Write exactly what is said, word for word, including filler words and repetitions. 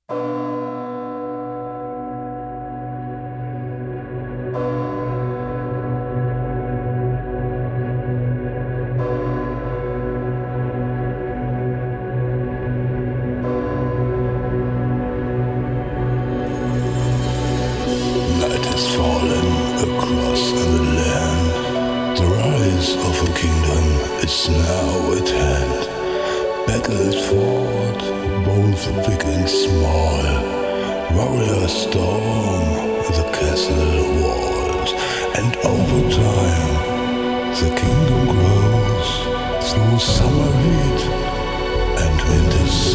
Night has fallen across the land. The rise of a kingdom is now at hand. Battle is fought, both big and small. Warriors storm the castle walls, and over time the kingdom grows through summer heat and winter